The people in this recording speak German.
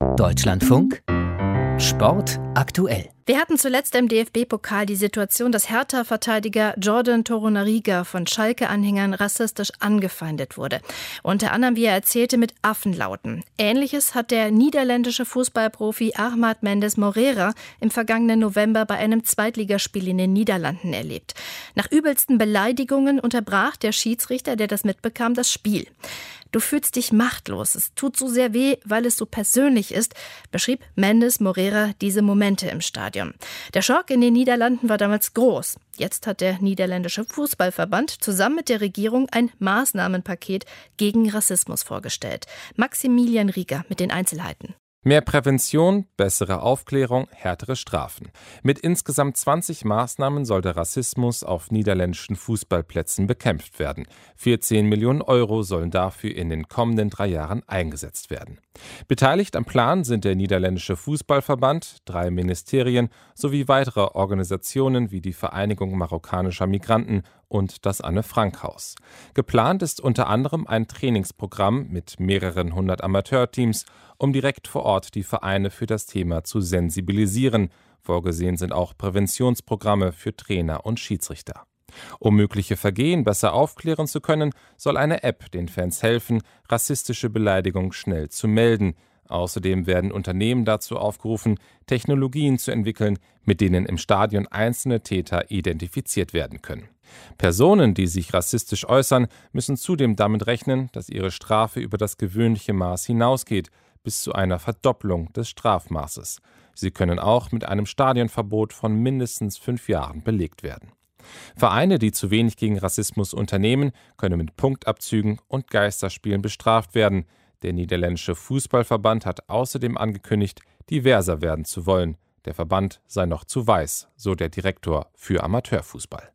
Deutschlandfunk Sport aktuell. Wir hatten zuletzt im DFB-Pokal die Situation, dass Hertha-Verteidiger Jordan Torunariga von Schalke-Anhängern rassistisch angefeindet wurde. Unter anderem, wie er erzählte, mit Affenlauten. Ähnliches hat der niederländische Fußballprofi Ahmad Mendes Moreira im vergangenen November bei einem Zweitligaspiel in den Niederlanden erlebt. Nach übelsten Beleidigungen unterbrach der Schiedsrichter, der das mitbekam, das Spiel. Du fühlst dich machtlos. Es tut so sehr weh, weil es so persönlich ist, beschrieb Mendes Moreira diese Momente im Stadion. Der Schock in den Niederlanden war damals groß. Jetzt hat der niederländische Fußballverband zusammen mit der Regierung ein Maßnahmenpaket gegen Rassismus vorgestellt. Maximilian Rieger mit den Einzelheiten. Mehr Prävention, bessere Aufklärung, härtere Strafen. Mit insgesamt 20 Maßnahmen soll der Rassismus auf niederländischen Fußballplätzen bekämpft werden. 14 Millionen Euro sollen dafür in den kommenden 3 Jahren eingesetzt werden. Beteiligt am Plan sind der niederländische Fußballverband, 3 Ministerien sowie weitere Organisationen wie die Vereinigung marokkanischer Migranten und das Anne-Frank-Haus. Geplant ist unter anderem ein Trainingsprogramm mit mehreren 100 Amateurteams, um direkt vor Ort die Vereine für das Thema zu sensibilisieren. Vorgesehen sind auch Präventionsprogramme für Trainer und Schiedsrichter. Um mögliche Vergehen besser aufklären zu können, soll eine App den Fans helfen, rassistische Beleidigung schnell zu melden. Außerdem werden Unternehmen dazu aufgerufen, Technologien zu entwickeln, mit denen im Stadion einzelne Täter identifiziert werden können. Personen, die sich rassistisch äußern, müssen zudem damit rechnen, dass ihre Strafe über das gewöhnliche Maß hinausgeht, bis zu einer Verdopplung des Strafmaßes. Sie können auch mit einem Stadionverbot von mindestens 5 Jahren belegt werden. Vereine, die zu wenig gegen Rassismus unternehmen, können mit Punktabzügen und Geisterspielen bestraft werden. Der niederländische Fußballverband hat außerdem angekündigt, diverser werden zu wollen. Der Verband sei noch zu weiß, so der Direktor für Amateurfußball.